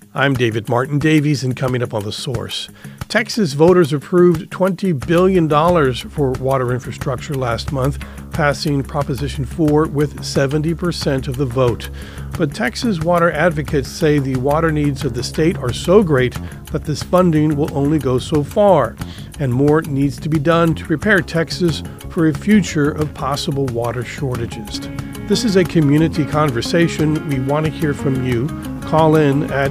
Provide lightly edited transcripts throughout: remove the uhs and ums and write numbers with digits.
I'm David Martin Davies, and coming up on The Source. Texas voters approved $20 billion for water infrastructure last month, passing Proposition 4 with 70% of the vote. But Texas water advocates say the water needs of the state are so great that this funding will only go so far, and more needs to be done to prepare Texas for a future of possible water shortages. This is a community conversation. We want to hear from you. Call in at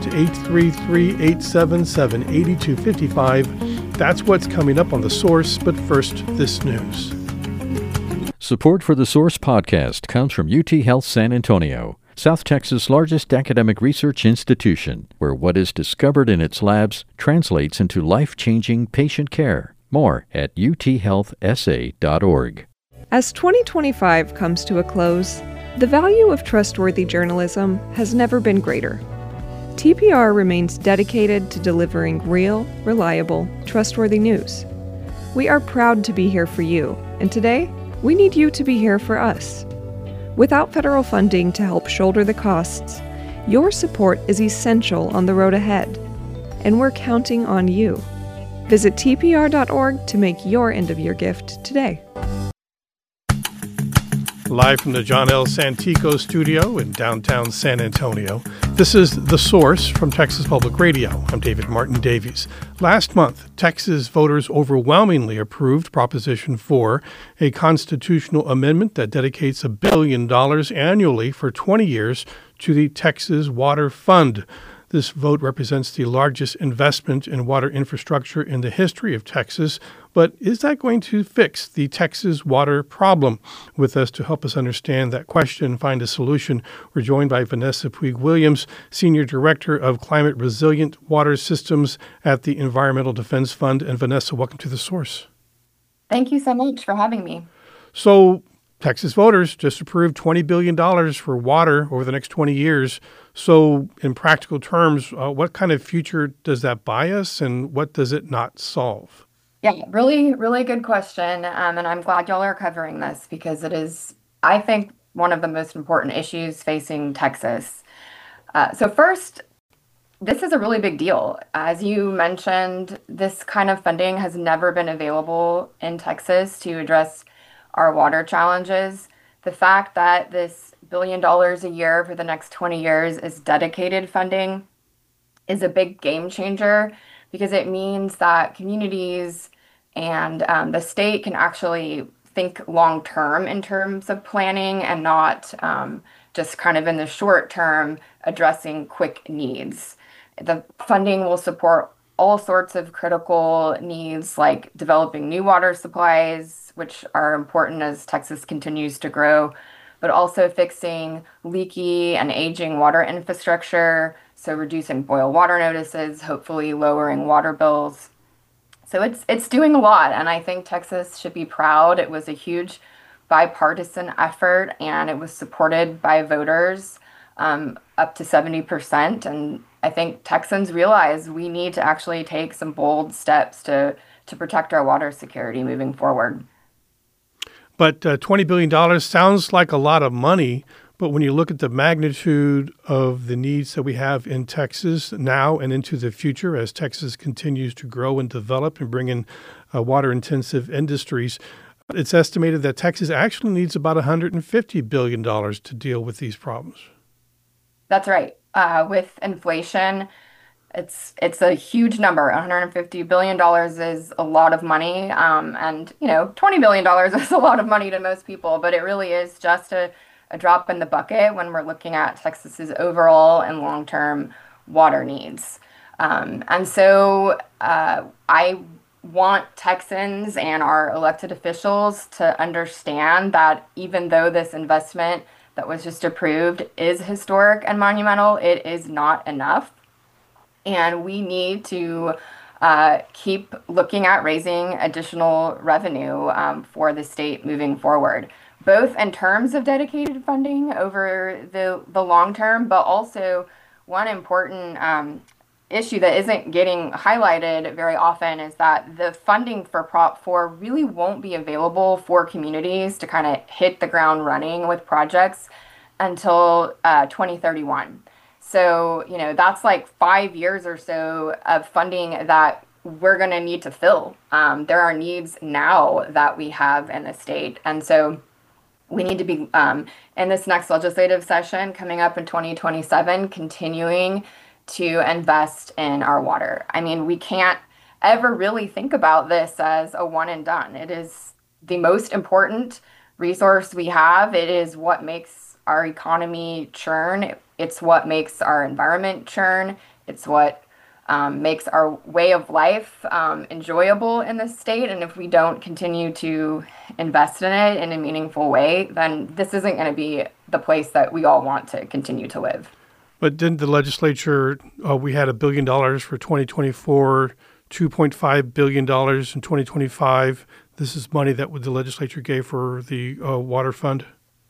833-877-8255. That's what's coming up on The Source, but first, this news. Support for The Source podcast comes from UT Health San Antonio, South Texas' largest academic research institution, where what is discovered in its labs translates into life-changing patient care. More at uthealthsa.org. As 2025 comes to a close, the value of trustworthy journalism has never been greater. TPR remains dedicated to delivering real, reliable, trustworthy news. We are proud to be here for you, and today, we need you to be here for us. Without federal funding to help shoulder the costs, your support is essential on the road ahead, and we're counting on you. Visit tpr.org to make your end-of-year gift today. Live from the John L. Santico studio in downtown San Antonio, this is The Source from Texas Public Radio. I'm David Martin Davies. Last month, Texas voters overwhelmingly approved Proposition 4, a constitutional amendment that dedicates $1 billion annually for 20 years to the Texas Water Fund. This vote represents the largest investment in water infrastructure in the history of Texas. But is that going to fix the Texas water problem? With us to help us understand that question and find a solution, we're joined by Vanessa Puig-Williams, Senior Director of Climate Resilient Water Systems at the Environmental Defense Fund. And Vanessa, welcome to The Source. Thank you so much for having me. So Texas voters just approved $20 billion for water over the next 20 years. So in practical terms, what kind of future does that buy us, and what does it not solve? Yeah, really, really good question. And I'm glad y'all are covering this because it is, I think, one of the most important issues facing Texas. So first, this is a really big deal. As you mentioned, this kind of funding has never been available in Texas to address our water challenges. The fact that this $1 billion a year for the next 20 years is dedicated funding is a big game changer because it means that communities and the state can actually think long term in terms of planning and not just kind of in the short term addressing quick needs. The funding will support all sorts of critical needs like developing new water supplies, which are important as Texas continues to grow, but also fixing leaky and aging water infrastructure, so reducing boil water notices, hopefully lowering water bills. So it's doing a lot, and I think Texas should be proud. It was a huge bipartisan effort, and it was supported by voters up to 70%, and I think Texans realize we need to actually take some bold steps to protect our water security moving forward. But $20 billion sounds like a lot of money, but when you look at the magnitude of the needs that we have in Texas now and into the future as Texas continues to grow and develop and bring in water-intensive industries, it's estimated that Texas actually needs about $150 billion to deal with these problems. That's right. With inflation, it's a huge number. $150 billion is a lot of money. And, $20 billion is a lot of money to most people, but it really is just a drop in the bucket when we're looking at Texas's overall and long-term water needs. And so I want Texans and our elected officials to understand that even though this investment that was just approved is historic and monumental, it is not enough. And we need to keep looking at raising additional revenue for the state moving forward, both in terms of dedicated funding over the long term, but also one important issue that isn't getting highlighted very often is that the funding for Prop 4 really won't be available for communities to kind of hit the ground running with projects until 2031. So, that's like 5 years or so of funding that we're going to need to fill. There are needs now that we have in the state. And so we need to be in this next legislative session coming up in 2027, continuing to invest in our water. I mean, we can't ever really think about this as a one and done. It is the most important resource we have. It is what makes our economy churn. It's what makes our environment churn. It's what makes our way of life enjoyable in this state. And if we don't continue to invest in it in a meaningful way, then this isn't going to be the place that we all want to continue to live. But didn't the legislature, we had $1 billion for 2024, $2.5 billion in 2025. This is money that the legislature gave for the water fund?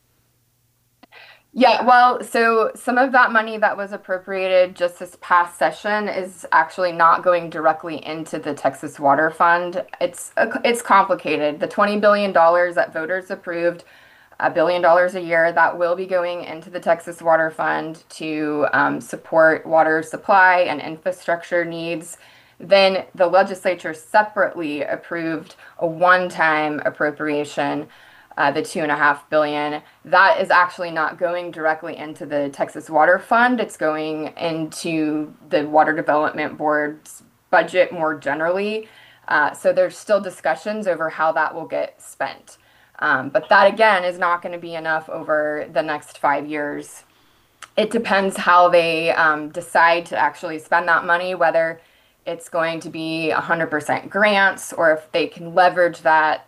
Yeah, well, so some of that money that was appropriated just this past session is actually not going directly into the Texas Water Fund. It's complicated. The $20 billion that voters approved, $1 billion a year, that will be going into the Texas Water Fund to support water supply and infrastructure needs. Then the legislature separately approved a one-time appropriation, the $2.5 billion. That is actually not going directly into the Texas Water Fund. It's going into the Water Development Board's budget more generally. So there's still discussions over how that will get spent. But that, again, is not going to be enough over the next 5 years. It depends how they decide to actually spend that money, whether it's going to be 100% grants or if they can leverage that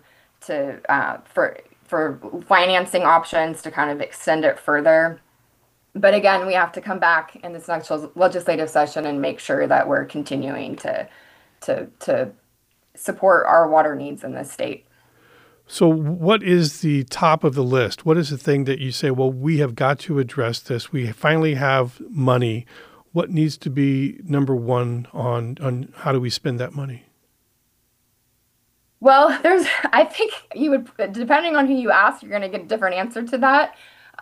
for financing options to kind of extend it further. But again, we have to come back in this next legislative session and make sure that we're continuing to support our water needs in this state. So what is the top of the list? What is the thing that you say, well, we have got to address this. We finally have money. What needs to be number one on how do we spend that money? Well, I think you would, depending on who you ask, you're going to get a different answer to that.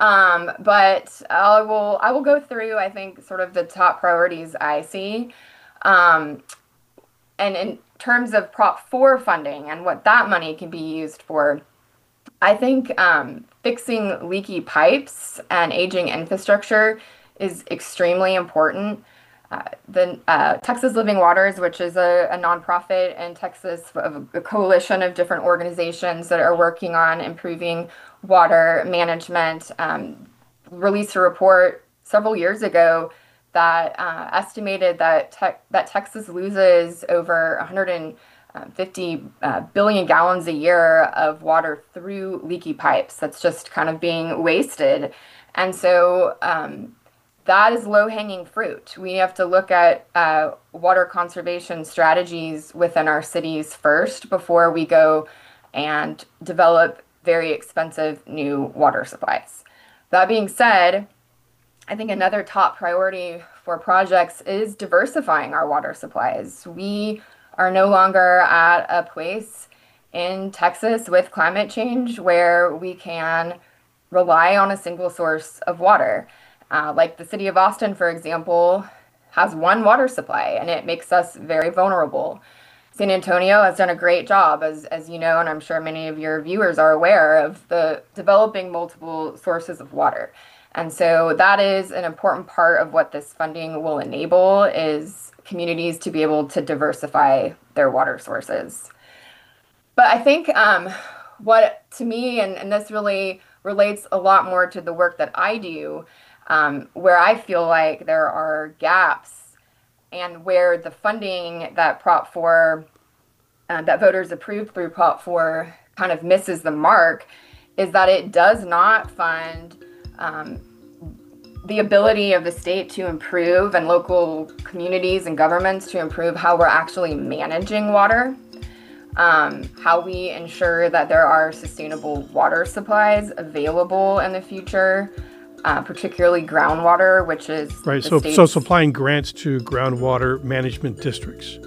But I will go through, I think, sort of the top priorities I see. And in terms of Prop 4 funding and what that money can be used for, I think fixing leaky pipes and aging infrastructure is extremely important. The Texas Living Waters, which is a nonprofit in Texas, a coalition of different organizations that are working on improving water management, released a report several years ago that estimated that Texas loses over 150 billion gallons a year of water through leaky pipes. That's just kind of being wasted. And so that is low-hanging fruit. We have to look at water conservation strategies within our cities first before we go and develop very expensive new water supplies. That being said, I think another top priority for projects is diversifying our water supplies. We are no longer at a place in Texas with climate change where we can rely on a single source of water. Like the city of Austin, for example, has one water supply, and it makes us very vulnerable. San Antonio has done a great job, as you know, and I'm sure many of your viewers are aware of the developing multiple sources of water. And so that is an important part of what this funding will enable, is communities to be able to diversify their water sources. But I think what, to me, and this really relates a lot more to the work that I do, where I feel like there are gaps and where the funding that Prop 4, that voters approved through Prop 4 kind of misses the mark, is that it does not fund the ability of the state to improve and local communities and governments to improve how we're actually managing water, how we ensure that there are sustainable water supplies available in the future, particularly groundwater, which is right. So supplying grants to groundwater management districts.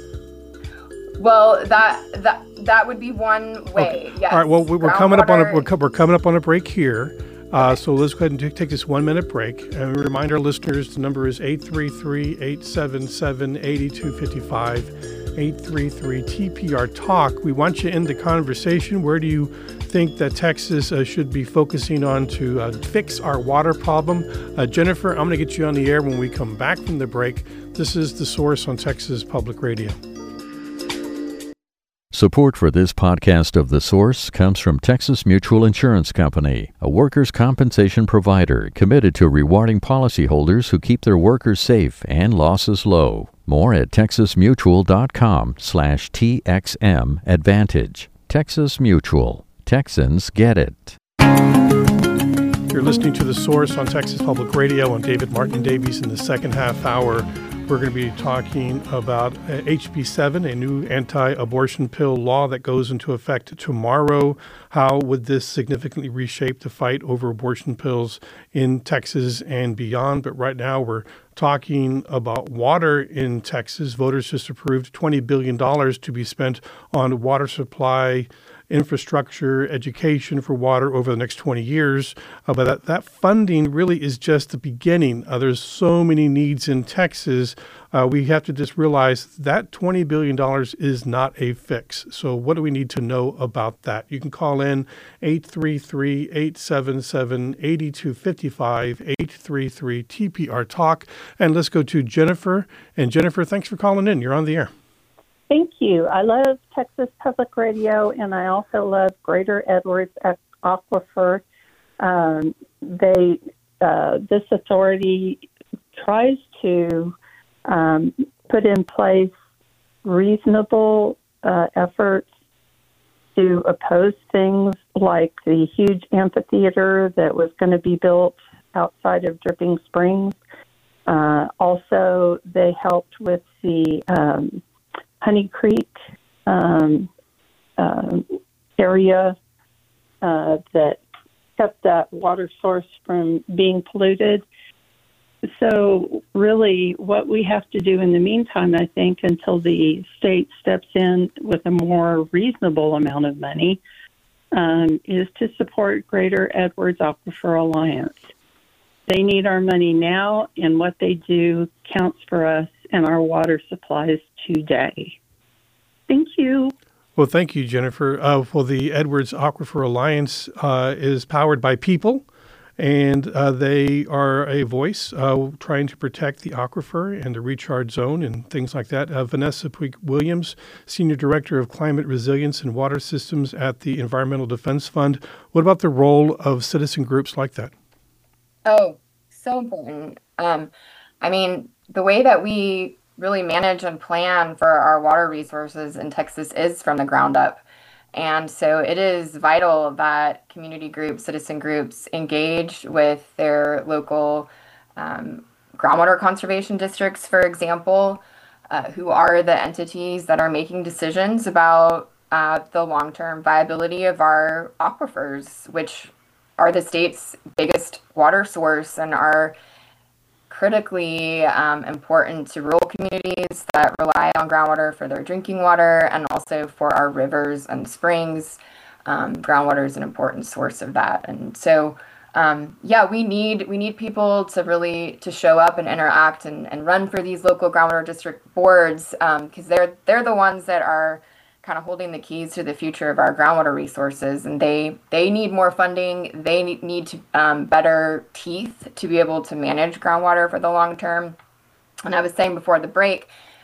Well, that would be one way. Okay. Yes. All right. Well, we're coming up on a break here. So let's go ahead and take this 1 minute break. And we remind our listeners the number is 833-877-8255. 833-TPR-TALK. We want you in the conversation. Where do you think that Texas should be focusing on to fix our water problem? Jennifer, I'm going to get you on the air when we come back from the break. This is The Source on Texas Public Radio. Support for this podcast of The Source comes from Texas Mutual Insurance Company, a workers' compensation provider committed to rewarding policyholders who keep their workers safe and losses low. More at texasmutual.com/TXM Advantage. Texas Mutual. Texans get it. You're listening to The Source on Texas Public Radio. I'm David Martin Davies. In the second half hour, we're going to be talking about HB 7, a new anti-abortion pill law that goes into effect tomorrow. How would this significantly reshape the fight over abortion pills in Texas and beyond? But right now we're talking about water in Texas. Voters just approved $20 billion to be spent on water supply, infrastructure, education for water over the next 20 years. But that funding really is just the beginning. There's so many needs in Texas. We have to just realize that $20 billion is not a fix. So what do we need to know about that? You can call in 833-877-8255, 833-TPR-TALK. And let's go to Jennifer. And Jennifer, thanks for calling in. You're on the air. Thank you. I love Texas Public Radio, and I also love Greater Edwards Aquifer. This authority tries to put in place reasonable efforts to oppose things like the huge amphitheater that was going to be built outside of Dripping Springs. Also, they helped with the Honey Creek area that kept that water source from being polluted. So really what we have to do in the meantime, I think, until the state steps in with a more reasonable amount of money, is to support Greater Edwards Aquifer Alliance. They need our money now, and what they do counts for us and our water supplies today. Thank you. Well, thank you, Jennifer. The Edwards Aquifer Alliance is powered by people, and they are a voice trying to protect the aquifer and the recharge zone and things like that. Vanessa Puig-Williams, Senior Director of Climate Resilience and Water Systems at the Environmental Defense Fund. What about the role of citizen groups like that? Oh, so important. The way that we really manage and plan for our water resources in Texas is from the ground up. And so it is vital that community groups, citizen groups engage with their local groundwater conservation districts, for example, who are the entities that are making decisions about the long-term viability of our aquifers, which are the state's biggest water source and are critically important to rural communities that rely on groundwater for their drinking water and also for our rivers and springs. Groundwater is an important source of that. And so, we need people to show up and interact and run for these local groundwater district boards because they're the ones that are kind of holding the keys to the future of our groundwater resources, and they need more funding. They need to better teeth to be able to manage groundwater for the long term. And I was saying before the break,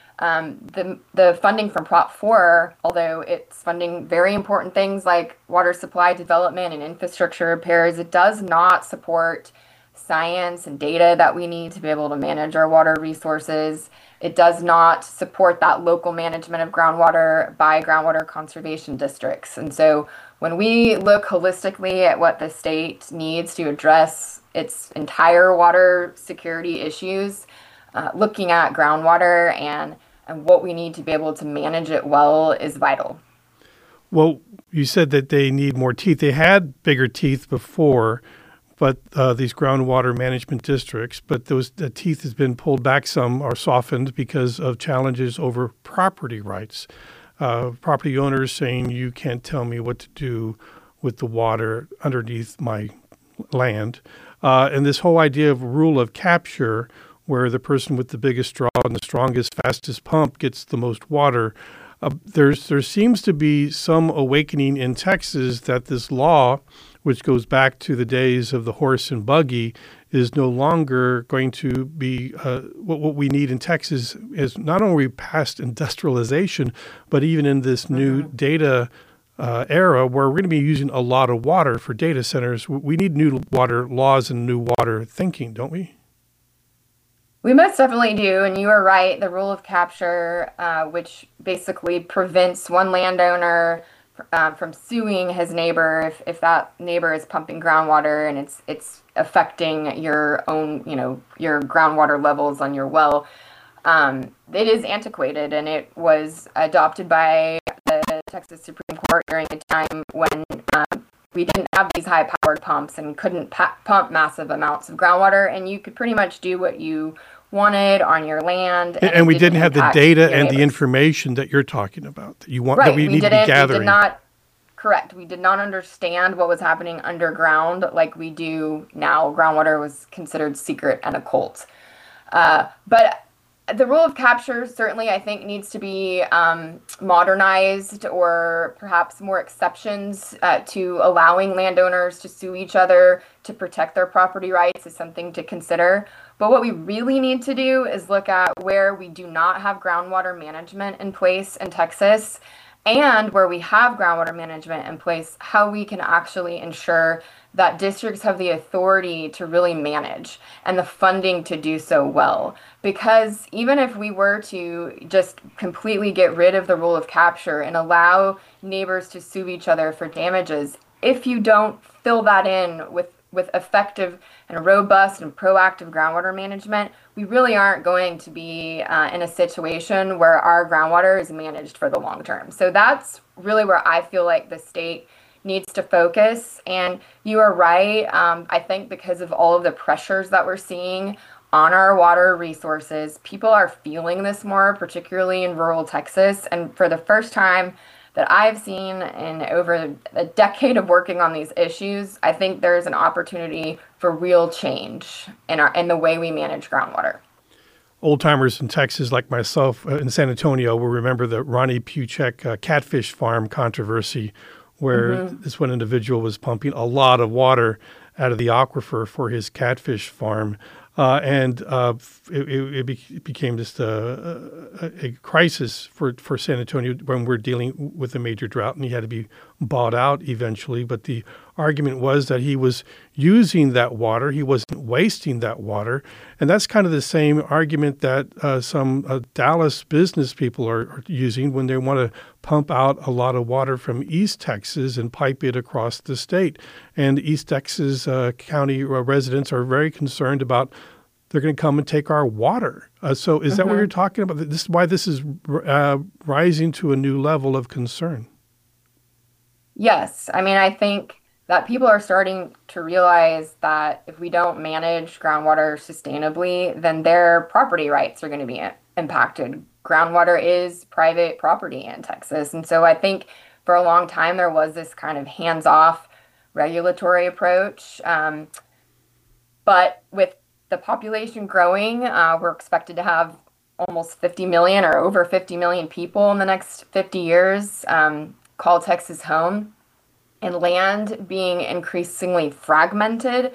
the funding from Prop 4, although it's funding very important things like water supply development and infrastructure repairs, it does not support science and data that we need to be able to manage our water resources. It does not support that local management of groundwater by groundwater conservation districts. And so when we look holistically at what the state needs to address its entire water security issues, looking at groundwater and what we need to be able to manage it well is vital. Well, you said that they need more teeth. They had bigger teeth before, but these groundwater management districts, but the teeth has been pulled back some or softened because of challenges over property rights. Property owners saying you can't tell me what to do with the water underneath my land. And this whole idea of rule of capture, where the person with the biggest straw and the strongest, fastest pump gets the most water. There seems to be some awakening in Texas that this law, which goes back to the days of the horse and buggy, is no longer going to be what we need in Texas is not only past industrialization, but even in this new data era where we're going to be using a lot of water for data centers. We need new water laws and new water thinking, don't we? We most definitely do, and you are right. The rule of capture, which basically prevents one landowner from suing his neighbor if that neighbor is pumping groundwater and it's affecting your own, your groundwater levels on your well. It is antiquated, and it was adopted by the Texas Supreme Court during a time when we didn't have these high-powered pumps and couldn't pump massive amounts of groundwater, and you could pretty much do what you wanted on your land. And we didn't have the data and the information that you're talking about that you want, right. that we need to be gathering. Correct. We did not understand what was happening underground like we do now. Groundwater was considered secret and occult. But the rule of capture certainly, I think, needs to be modernized, or perhaps more exceptions to allowing landowners to sue each other to protect their property rights is something to consider. But what we really need to do is look at where we do not have groundwater management in place in Texas, and where we have groundwater management in place, how we can actually ensure that districts have the authority to really manage and the funding to do so well. Because even if we were to just completely get rid of the rule of capture and allow neighbors to sue each other for damages, if you don't fill that in with effective and robust and proactive groundwater management, we really aren't going to be in a situation where our groundwater is managed for the long term. So that's really where I feel like the state needs to focus. And you are right. I think because of all of the pressures that we're seeing on our water resources, people are feeling this more, particularly in rural Texas. And for the first time that I've seen in over a decade of working on these issues, I think there's an opportunity for real change in the way we manage groundwater. Old timers in Texas, like myself in San Antonio, will remember the Ronnie Puchek catfish farm controversy, where this one individual was pumping a lot of water out of the aquifer for his catfish farm. It became just a crisis for San Antonio when we're dealing with a major drought, and he had to be bought out eventually. But the argument was that he was using that water. He wasn't wasting that water. And that's kind of the same argument that some Dallas business people are using when they want to pump out a lot of water from East Texas and pipe it across the state. And East Texas County residents are very concerned about they're going to come and take our water. So is that what you're talking about? This is why this is rising to a new level of concern. Yes. I mean, I think that people are starting to realize that if we don't manage groundwater sustainably, then their property rights are going to be impacted. Groundwater is private property in Texas. And so I think for a long time there was this kind of hands-off regulatory approach. But with the population growing, we're expected to have almost 50 million or over 50 million people in the next 50 years call Texas home. And land being increasingly fragmented,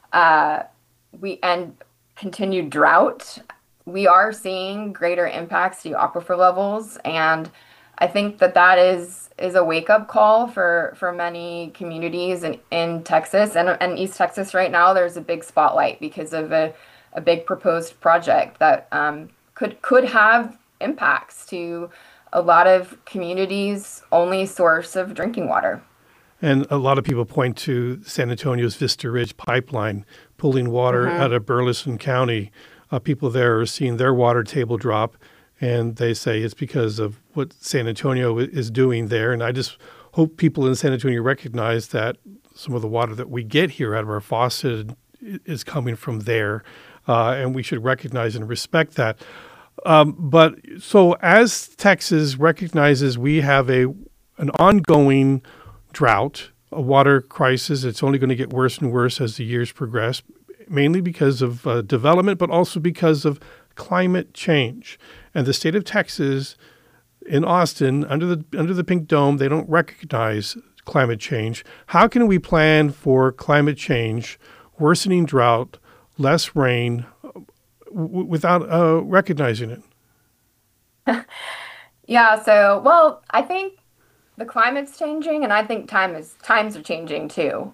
and continued drought, we are seeing greater impacts to aquifer levels. And I think that is a wake-up call for many communities in Texas and East Texas right now. There's a big spotlight because of a big proposed project that could have impacts to a lot of communities' only source of drinking water. And a lot of people point to San Antonio's Vista Ridge pipeline pulling water out of Burleson County. People there are seeing their water table drop, and they say it's because of what San Antonio is doing there. And I just hope people in San Antonio recognize that some of the water that we get here out of our faucet is coming from there, and we should recognize and respect that. But so as Texas recognizes we have an ongoing drought, a water crisis. It's only going to get worse and worse as the years progress, mainly because of development, but also because of climate change. And the state of Texas, in Austin, under the Pink Dome, they don't recognize climate change. How can we plan for climate change, worsening drought, less rain, without recognizing it? Yeah, so, well, I think the climate's changing, and I think times are changing too.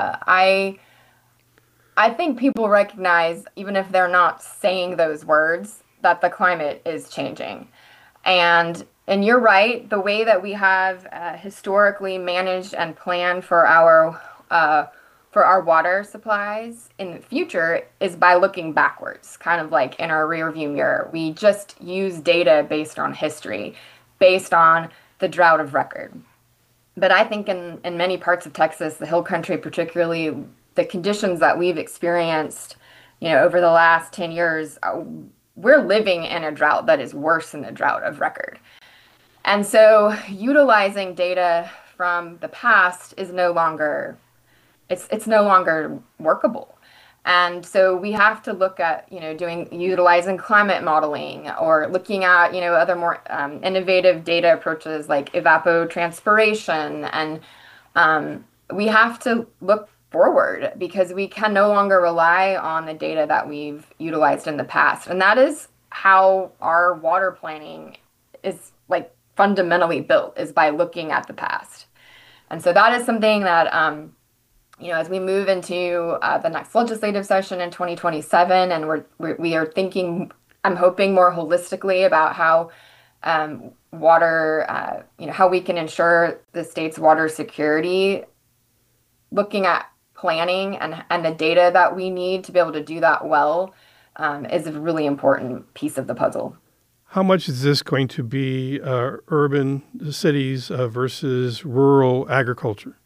I think people recognize, even if they're not saying those words, that the climate is changing. And you're right, the way that we have historically managed and planned for our water supplies in the future is by looking backwards, kind of like in our rearview mirror. We just use data based on history, based on the drought of record. But I think in many parts of Texas, the Hill Country particularly, the conditions that we've experienced, over the last 10 years, we're living in a drought that is worse than the drought of record. And so utilizing data from the past is no longer, it's no longer workable. And so we have to look at, utilizing climate modeling or looking at, other more innovative data approaches like evapotranspiration. And we have to look forward because we can no longer rely on the data that we've utilized in the past. And that is how our water planning is like fundamentally built, is by looking at the past. And so that is something that, as we move into the next legislative session in 2027, and we are thinking, I'm hoping, more holistically about how water, how we can ensure the state's water security, looking at planning and the data that we need to be able to do that well is a really important piece of the puzzle. How much is this going to be urban cities versus rural agriculture?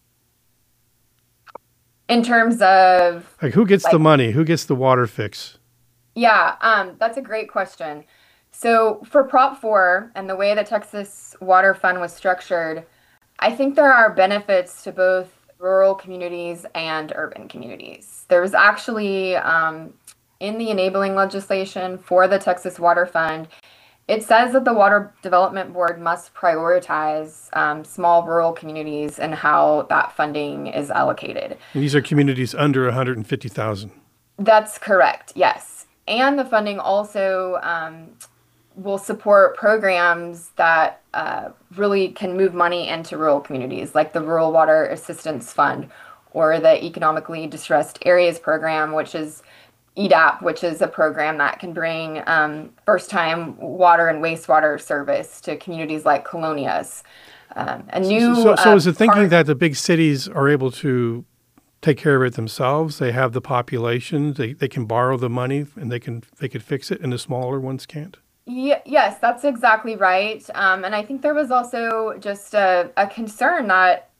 In terms of... Like, who gets the money? Who gets the water fix? Yeah, that's a great question. So for Prop 4 and the way the Texas Water Fund was structured, I think there are benefits to both rural communities and urban communities. There was actually, in the enabling legislation for the Texas Water Fund, it says that the Water Development Board must prioritize small rural communities and how that funding is allocated. And these are communities under 150,000. That's correct, yes. And the funding also will support programs that really can move money into rural communities, like the Rural Water Assistance Fund or the Economically Distressed Areas Program, which is EDAP, which is a program that can bring first-time water and wastewater service to communities like Colonias. So is it thinking that the big cities are able to take care of it themselves? They have the population, they can borrow the money, and they could fix it, and the smaller ones can't? Yes, that's exactly right. And I think there was also just a concern that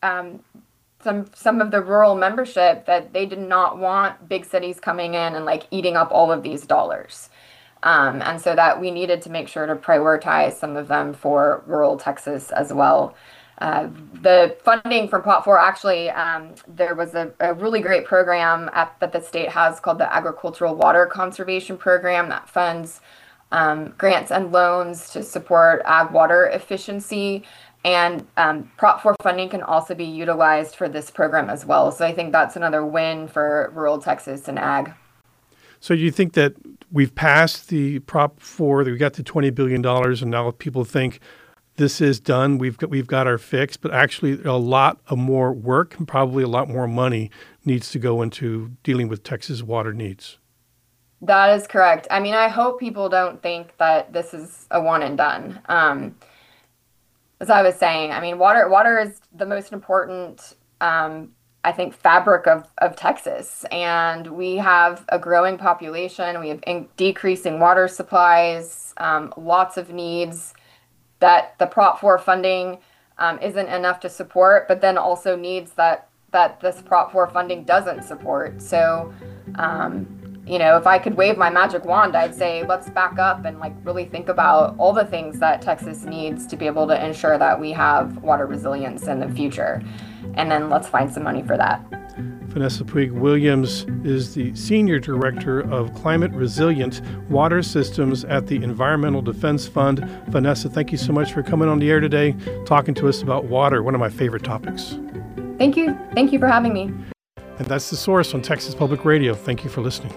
some of the rural membership, that they did not want big cities coming in and like eating up all of these dollars. And so that we needed to make sure to prioritize some of them for rural Texas as well. The funding from Prop 4, actually, there was a really great program that the state has called the Agricultural Water Conservation Program that funds grants and loans to support ag water efficiency. And Prop 4 funding can also be utilized for this program as well. So I think that's another win for rural Texas and ag. So you think that we've passed the Prop 4, that we got to $20 billion, and now people think this is done, we've got our fix, but actually a lot of more work and probably a lot more money needs to go into dealing with Texas water needs? That is correct. I mean, I hope people don't think that this is a one and done. As I was saying, I mean, water is the most important, I think, fabric of Texas. And we have a growing population. We have decreasing water supplies, lots of needs that the Prop 4 funding isn't enough to support, but then also needs that this Prop 4 funding doesn't support. So if I could wave my magic wand, I'd say let's back up and really think about all the things that Texas needs to be able to ensure that we have water resilience in the future. And then let's find some money for that. Vanessa Puig Williams is the Senior Director of Climate Resilient Water Systems at the Environmental Defense Fund. Vanessa, thank you so much for coming on the air today, talking to us about water, one of my favorite topics. Thank you. Thank you for having me. And that's The Source on Texas Public Radio. Thank you for listening.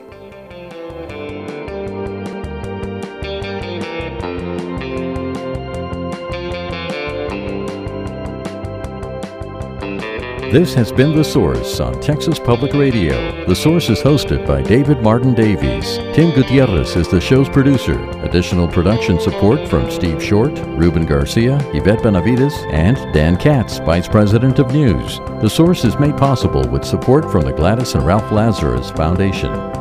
This has been The Source on Texas Public Radio. The Source is hosted by David Martin Davies. Tim Gutierrez is the show's producer. Additional production support from Steve Short, Ruben Garcia, Yvette Benavides, and Dan Katz, Vice President of News. The Source is made possible with support from the Gladys and Ralph Lazarus Foundation.